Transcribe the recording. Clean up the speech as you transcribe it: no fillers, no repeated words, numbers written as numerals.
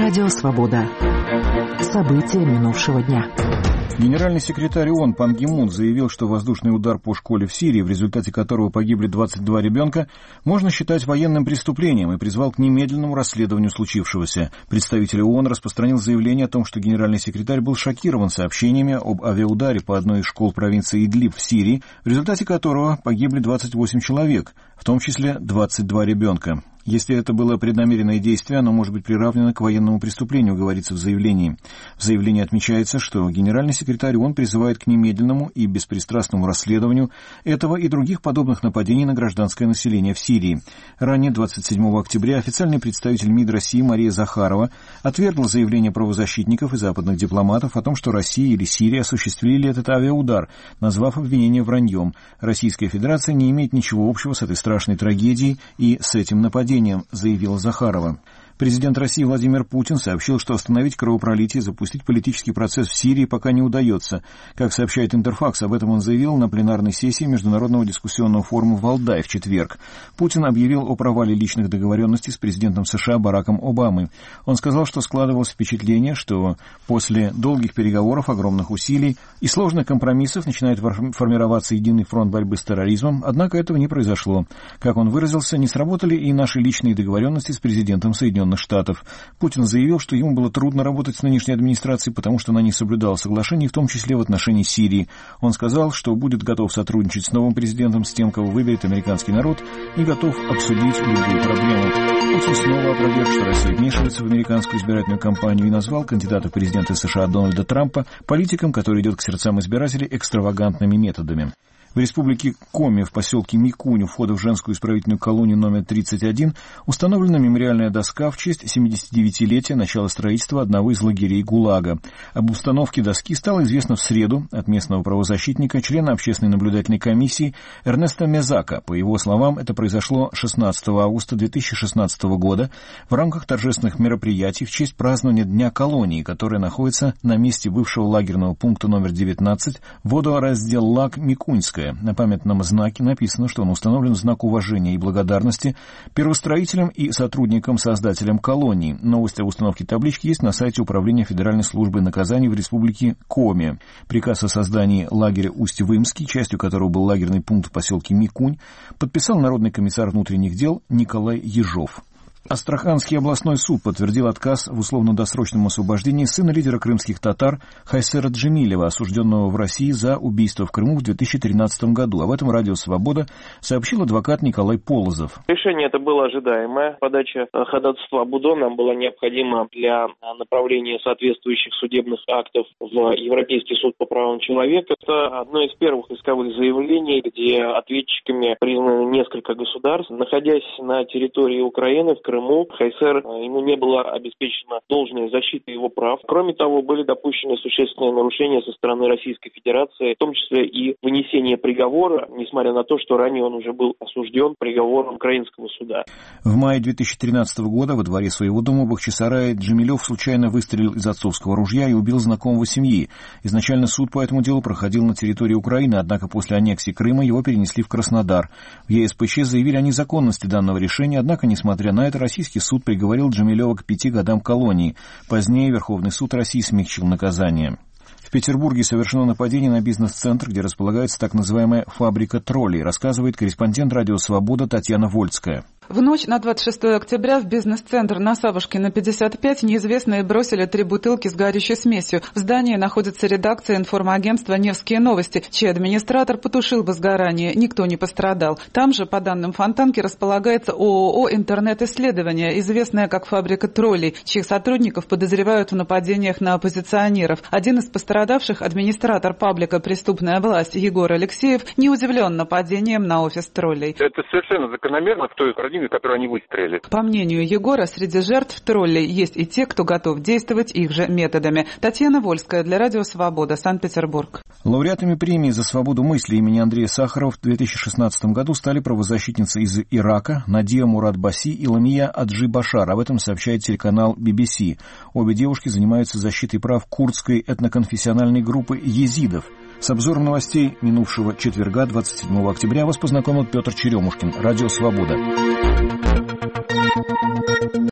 Радио «Свобода». События минувшего дня. Генеральный секретарь ООН Пан Ги Мун заявил, что воздушный удар по школе в Сирии, в результате которого погибли 22 ребенка, можно считать военным преступлением и призвал к немедленному расследованию случившегося. Представитель ООН распространил заявление о том, что генеральный секретарь был шокирован сообщениями об авиаударе по одной из школ провинции Идлиб в Сирии, в результате которого погибли 28 человек, в том числе 22 ребенка. Если это было преднамеренное действие, оно может быть приравнено к военному преступлению, говорится в заявлении. В заявлении отмечается, что генеральный секретарь ООН призывает к немедленному и беспристрастному расследованию этого и других подобных нападений на гражданское население в Сирии. Ранее, 27 октября, официальный представитель МИД России Мария Захарова отвергла заявление правозащитников и западных дипломатов о том, что Россия или Сирия осуществили этот авиаудар, назвав обвинение враньем. Российская Федерация не имеет ничего общего с этой страшной трагедией и с этим нападением, заявила Захарова. Президент России Владимир Путин сообщил, что остановить кровопролитие и запустить политический процесс в Сирии пока не удается. Как сообщает Интерфакс, об этом он заявил на пленарной сессии Международного дискуссионного форума в Валдае в четверг. Путин объявил о провале личных договоренностей с президентом США Бараком Обамой. Он сказал, что складывалось впечатление, что после долгих переговоров, огромных усилий и сложных компромиссов начинает формироваться единый фронт борьбы с терроризмом, однако этого не произошло. Как он выразился, не сработали и наши личные договоренности с президентом Соединенных Штатов. Путин заявил, что ему было трудно работать с нынешней администрацией, потому что она не соблюдала соглашений, в том числе в отношении Сирии. Он сказал, что будет готов сотрудничать с новым президентом, с тем, кого выберет американский народ, и готов обсудить любые проблемы. Путин снова опроверг, что Россия вмешивается в американскую избирательную кампанию, и назвал кандидата в президенты США Дональда Трампа политиком, который идет к сердцам избирателей экстравагантными методами. В республике Коми в поселке Микунь у входа в женскую исправительную колонию номер 31 установлена мемориальная доска в честь 79-летия начала строительства одного из лагерей ГУЛАГа. Об установке доски стало известно в среду от местного правозащитника, члена общественной наблюдательной комиссии Эрнеста Мезака. По его словам, это произошло 16 августа 2016 года в рамках торжественных мероприятий в честь празднования Дня колонии, которая находится на месте бывшего лагерного пункта номер 19 водораздел Лаг Микуньская. На памятном знаке написано, что он установлен в знак уважения и благодарности первостроителям и сотрудникам-создателям колонии. Новость об установке таблички есть на сайте Управления Федеральной службы наказаний в республике Коми. Приказ о создании лагеря Усть-Вымский, частью которого был лагерный пункт в поселке Микунь, подписал народный комиссар внутренних дел Николай Ежов. Астраханский областной суд подтвердил отказ в условно-досрочном освобождении сына лидера крымских татар Хайсера Джемилева, осужденного в России за убийство в Крыму в 2013 году. Об этом радио «Свобода» сообщил адвокат Николай Полозов. Решение это было ожидаемое. Подача ходатайства об УДО нам была необходима для направления соответствующих судебных актов в Европейский суд по правам человека. Это одно из первых исковых заявлений, где ответчиками признаны несколько государств. Находясь на территории Украины, в Крыму, Хайсер, ему не была обеспечена должная защита его прав. Кроме того, были допущены существенные нарушения со стороны Российской Федерации, в том числе и вынесение приговора, несмотря на то, что ранее он уже был осужден приговором украинского суда. В мае 2013 года во дворе своего дома в Бахчисарае Джемилев случайно выстрелил из отцовского ружья и убил знакомого семьи. Изначально суд по этому делу проходил на территории Украины, однако после аннексии Крыма его перенесли в Краснодар. В ЕСПЧ заявили о незаконности данного решения, однако, несмотря на это, российский суд приговорил Джемилева к 5 годам колонии. Позднее Верховный суд России смягчил наказание. В Петербурге совершено нападение на бизнес-центр, где располагается так называемая «фабрика троллей», рассказывает корреспондент радио «Свобода» Татьяна Вольская. В ночь на 26 октября в бизнес-центр на Савушкина 55 неизвестные бросили 3 бутылки с горючей смесью. В здании находится редакция информагентства «Невские новости», чей администратор потушил возгорание. Никто не пострадал. Там же, по данным Фонтанки, располагается ООО «Интернет-исследования», известная как «Фабрика троллей», чьих сотрудников подозревают в нападениях на оппозиционеров. Один из пострадавших, администратор паблика «Преступная власть» Егор Алексеев, не удивлен нападением на офис троллей. Это совершенно закономерно в той парадигме, которую они выстроили. По мнению Егора, среди жертв троллей есть и те, кто готов действовать их же методами. Татьяна Вольская для радио «Свобода», Санкт-Петербург. Лауреатами премии за свободу мысли имени Андрея Сахарова в 2016 году стали правозащитницы из Ирака Надия Мурат-Баси и Ламия Аджи-Башар. Об этом сообщает телеканал BBC. Обе девушки занимаются защитой прав курдской этноконфессиональной группы езидов. С обзором новостей минувшего четверга, 27 октября, вас познакомил Петр Черемушкин. Радио «Свобода».